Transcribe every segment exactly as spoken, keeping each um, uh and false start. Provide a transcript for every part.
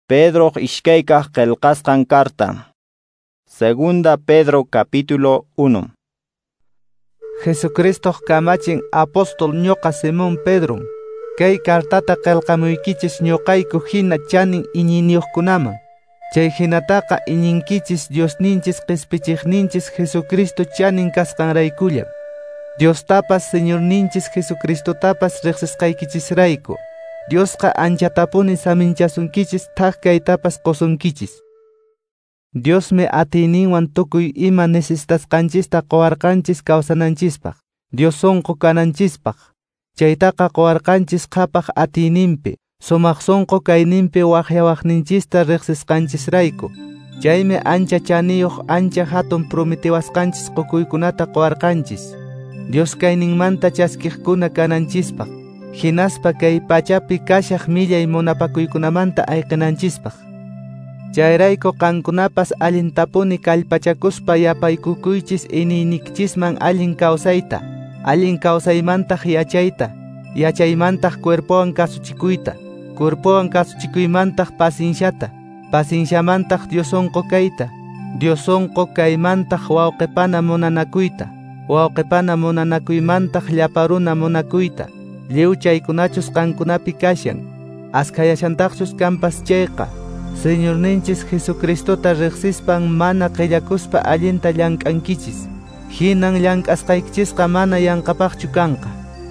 Pedro ishkaykaq qillqasqan carta. Segunda Pedro capítulo uno. Jesucristo kamachin apóstol ñoqa Simón Pedro. Kay cartata qillqamuykichis ñoqayku hina chanin iñiniyuqkunaman. Chay hinataqa iñinkichis Diosninchis qispichiqninchis Jesucristo chanin kasqanraykullam. Diostapas Señorninchis Jesucristotapas riqsisqaykichisrayku. Diosqa anchatapuni saminchasunkichis thaqkaytapas qosunkichis. Diosmi atiyninwan tukuy ima necesitasqanchista qowarqanchis kawsananchispaq, Dios sonqo kananchispaq. Chaytaqa qowarqanchis qhapaq atiyninpi, sumaq sonqo kayninpi waqyawaqninchista riqsisqanchisrayku. Chaymi ancha chaniyuq ancha hatun prometiwasqanchis qukuykunata qowarqanchis. Dios kayninmanta chaskiqkuna kananchispaq, hinaspa kay pachapi kashaq millay munapakuykunamanta ayqinanchispaq. Chayrayku qankunapas allintapuni kallpachakuspa yapaykukuychis iniynikchisman allin kawsayta, allin kawsaymantaq yachayta, yachaymantaq cuerpowan kasuchikuyta, cuerpowan kasuchikuymantaq pasinsyata, pasinsyamantaq Diosonqo kayta, Diosonqo kaymantaq wawqipana munanakuyta, wawqipana munanakuymantaq llapa runa munakuyta. Lliw chaykunachus qankunapi kashan, askayashantaqchus kanpas chayqa, Señorninchis Jesucristota riqsispan mana qillakuspa allinta llank'ankichis, hinan llank'asqaykichisqa mana yanqapaqchu kanqa.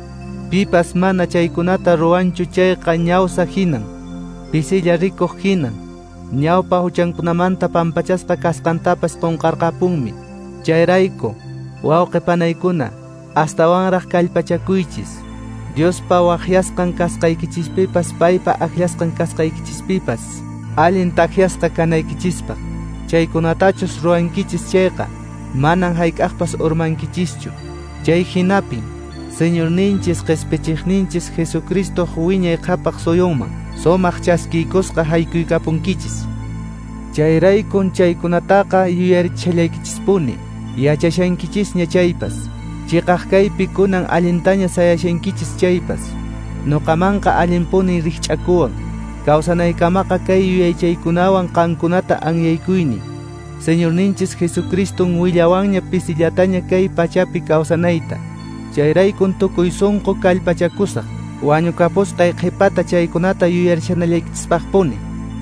Pipas mana chaykunata ruwanchu chayqa ñawsa hinan, pisilla rikuq hinan, ñawpa huchankunamanta pampachasqa kasqantapas qunqarqapunmi. Chayrayku, wawqipanaykuna, astawanraq kallpachakuychis. Diospa waqyasqan kasqaykichispipas paypa aqllasqan kasqaykichispipas allin taqyasqa kanaykichispaq. Chaykunatachus ruwankichis chayqa, manan hayk'aqpas urmankichischu. Chay hinapin, Señorninchis qispichiqninchis Jesucristo wiñay qhapaq suyunman, sumaq chaskiykusqa haykuykapunkichis. Chayraykun chaykunataqa yuyarichallaykichispuni, yachashankichisña chaypas. Chiqaq kaypi kunan allintaña sayashankichis chaypas. Nuqamanqa allinpuni rikch'akuwan, kawsanaykamaqa kay yuyaychaykunawan qankunata anyaykuyni. Señorninchis Jesucriston willawanña pisillataña kay pachapi kawsanayta. Chayraykun tukuy sunqu kallpachakusaq, wañukapusqay qhipata chaykunata yuyarichanallaykichispaqpuni.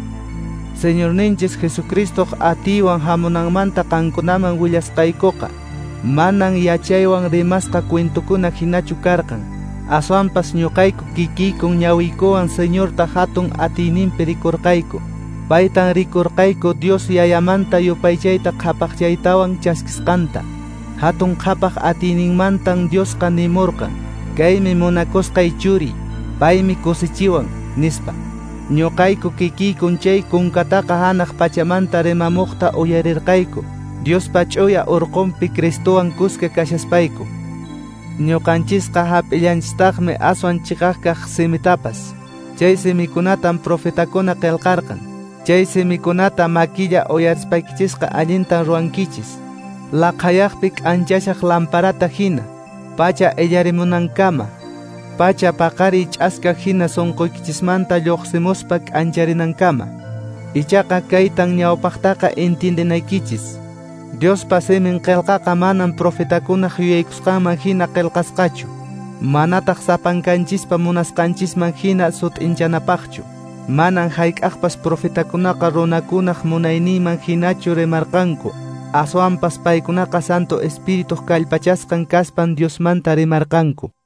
Señorninchis Jesucristo atiywan hamunanmanta qankunaman willasqaykuqa, manan yachaywan rimasqa cuentukuna hinachu karqan. Aswanpas ñuqayku kikiykun ñawiykuwan Señorta hatun atiyninpi rikurqayku. Paytan rikurqayku Dios yayamanta yupaychayta qhapaqchaytawan chaskisqanta. Hatun qhapaq atiyninmantan Diosqa nimurqan, kaymi munakusqay churi, paymi kusichiwan, nispa. Ñuqayku kikiykun chay kunkataqa hanaq pachamanta rimamuqta uyarirqayku, Diospa ch'uya urqunpi Cristowan kuska kashaspayku. Ñuqanchisqa hap'illanchistaqmi aswan chiqaqkaq simitapas. Chay simikunatan profetakuna qillqarqan. Chay simikunata makilla uyarispaychisqa allintan ruwankichis. Laqhayaqpi k'anchashaq lamparata hina, pacha illarimunankama, pacha paqari ch'aska hina sunquychismanta lluqsimuspa k'ancharinankama. Ichaqa kaytan ñawpaqtaqa intindinaykichis. Diospa simin qillqaqa manan profetakunaq yuyaykusqanman hina qillqasqachu, manataq sapankanchispa munasqanchisman hina sut'inchanapaqchu. Manan hayk'aqpas profetakunaqa runakunaq munayniyman hinachu rimarqanku, aswanpas paykunaqa Santo Espíritu kallpachasqan kaspan Diosmanta rimarqanku.